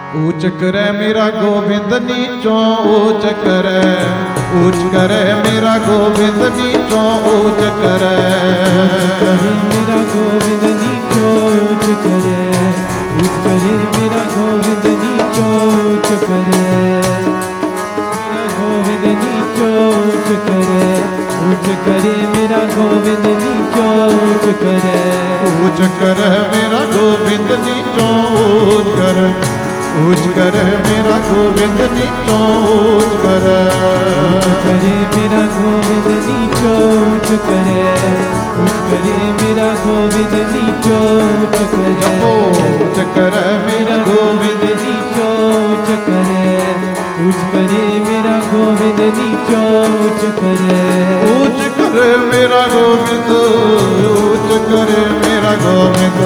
ऊंच करे मेरा गोविंद नीचों ऊंच करे मेरा गोविंद नीचों ऊंच करे मेरा गोविंद नीचों ऊंच करे मेरा गोविंद नीचों ऊंच करे मेरा गोविंद नीचों ऊंच करे मेरा गोविंद नीचों ऊंच करे मेरा गोविंद नीचों ऊंच करे मेरा गोविंद नीचों ऊंच करे मेरा गोविंद नीचों ऊंच करे मेरा गोविंद नीचों ऊंच करे मेरा गोविंद नीचों ऊंच करे मेरा गोविंद नीचों ऊंच करे मेरा गोविंद ऊंच करे मेरा गोविंद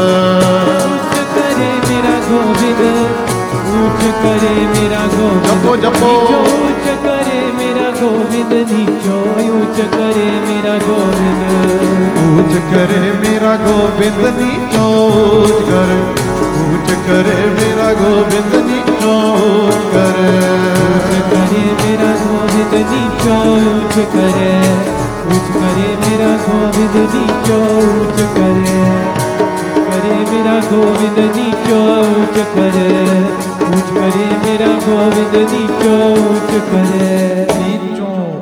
मेरा गोविंद ऊंच करे मेरा गोविंद जपो जपो ऊंच करे मेरा गोविंद नीचो ऊंच करे मेरा गोविंद ऊंच करे मेरा गोविंद नीचो ऊंच करे मेरा गोविंद नीचो मेरा गोविंद नीचो ऊंच करे मेरा गोविंद नीचो ऊंच करे मेरा गोविंद नीचो ऊंच करे मेरा गोविंद नीचो ऊंच करे